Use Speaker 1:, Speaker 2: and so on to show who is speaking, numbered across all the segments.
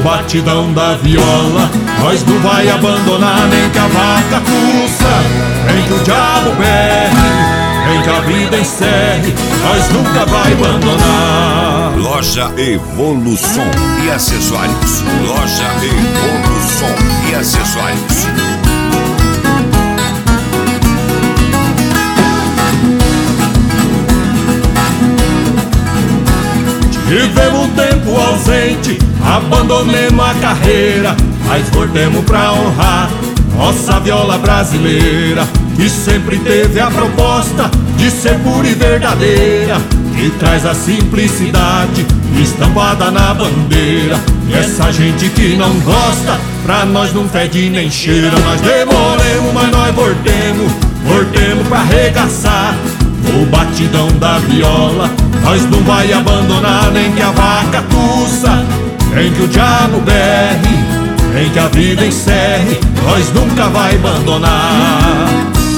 Speaker 1: batidão da viola, nós não vai abandonar nem que a vaca tussa, nem que o diabo berre, nem que a vida encerre, nós nunca vai abandonar.
Speaker 2: Loja Evolução e Acessórios. Loja Evolução e Acessórios.
Speaker 1: Tivemos um tempo ausente, abandonemos a carreira, mas voltemos pra honrar nossa viola brasileira, que sempre teve a proposta de ser pura e verdadeira, que traz a simplicidade estampada na bandeira. E essa gente que não gosta, pra nós não fede nem cheira. Nós demoremos, mas nós voltemos pra arregaçar o batidão da viola, nós não vai abandonar nem que a vaca tussa, nem que o diabo berre, nem que a vida encerre, nós nunca vai abandonar.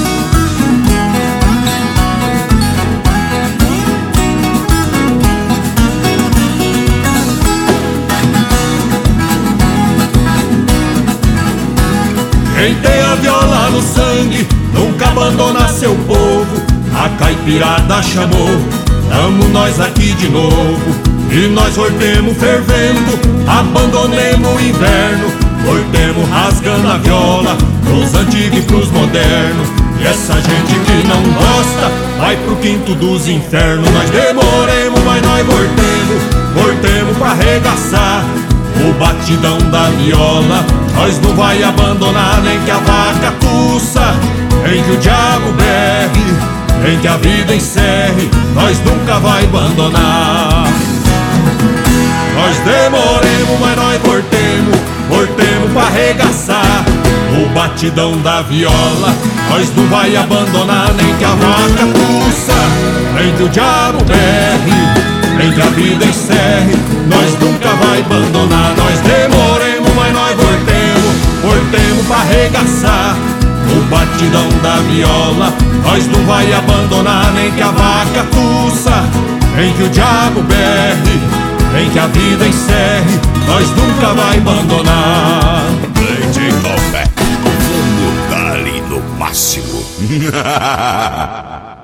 Speaker 1: Quem tem a viola no sangue nunca abandona seu povo. A caipirada chamou, tamo nós aqui de novo. E nós voltemos fervendo, abandonemos o inverno, voltemos rasgando a viola pros antigos e pros modernos. E essa gente que não gosta vai pro quinto dos infernos. Nós demoremos, mas nós voltemos pra arregaçar o batidão da viola, nós não vai abandonar nem que a vaca tussa, nem que o diabo berre, nem que a vida encerre, nós nunca vai abandonar. Nós demoremos, mas nós voltemos pra arregaçar o batidão da viola, nós não vai abandonar nem que a vaca tussa, nem que o diabo berre, nem que a vida encerre, nós nunca vai abandonar. Nós demoremos, mas nós voltemos pra arregaçar o batidão da viola, nós não vai abandonar nem que a vaca tussa, nem que o diabo berre, nem que a vida encerre, nós nunca vai abandonar.
Speaker 2: Leite e café, fumo dali no máximo.